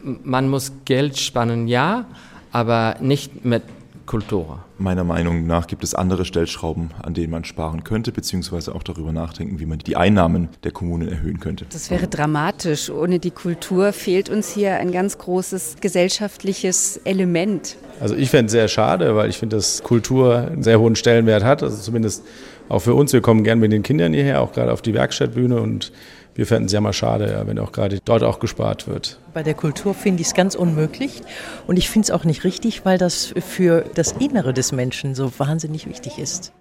Man muss Geld sparen, ja, aber nicht mit Kultur. Meiner Meinung nach gibt es andere Stellschrauben, an denen man sparen könnte, beziehungsweise auch darüber nachdenken, wie man die Einnahmen der Kommunen erhöhen könnte. Das wäre dramatisch. Ohne die Kultur fehlt uns hier ein ganz großes gesellschaftliches Element. Also ich fände es sehr schade, weil ich finde, dass Kultur einen sehr hohen Stellenwert hat. Also zumindest auch für uns. Wir kommen gerne mit den Kindern hierher, auch gerade auf die Werkstattbühne. Und wir fänden es ja mal schade, wenn auch gerade dort auch gespart wird. Bei der Kultur finde ich es ganz unmöglich. Und ich finde es auch nicht richtig, weil das für das Innere des Menschen so wahnsinnig wichtig ist.